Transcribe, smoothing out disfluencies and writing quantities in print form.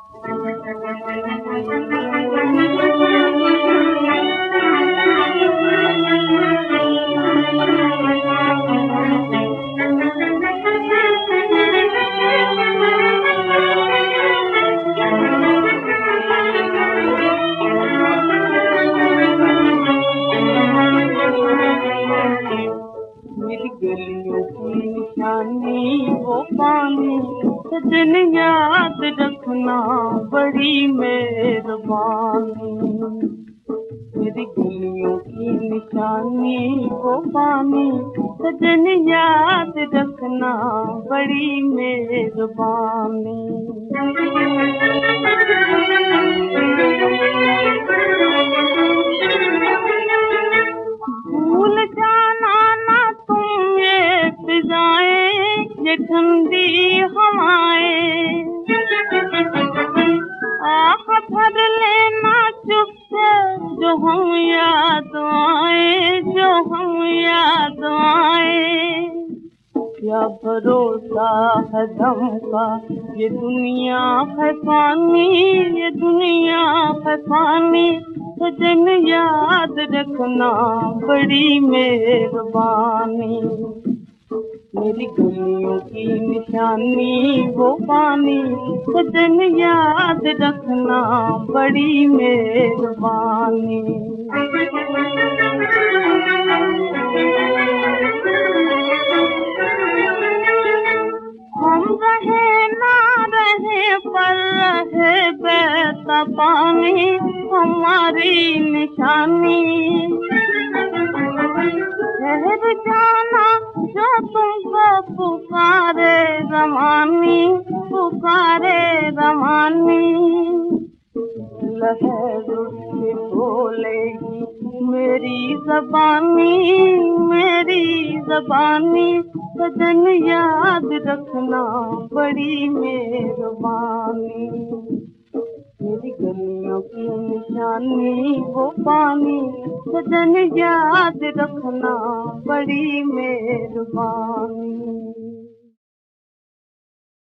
गलियों की निशानी वो पानी सजन याद रखना बड़ी मेहरबानी। मेरी गलियों की निशानी वो पानी सजन याद रखना बड़ी मेहरबानी। भूल जाना ना तुम ये फिजाएं, ये ठंडी हवाएं, आह भर लेना चुप से जो हम याद आए, जो हम याद आए। क्या भरोसा है दम का, ये दुनिया है फानी, ये दुनिया है फानी। सजन याद रखना बड़ी मेहरबानी। मेरी गलियों की निशानी वो पानी सजन याद रखना बड़ी मेहरबानी। हम रहे ना रहे पर रहे बहता पानी हमारी निशानी। ठहर जाना जो तुमको पुकारे रमानी, पुकारे रमानी। लहर उठ के बोलेगी मेरी ज़बानी, मेरी ज़बानी। सजन याद रखना बड़ी मेहरबानी। मेरी गलियों की निशानी वो पानी सजन याद रखना बड़ी मेहरबानी।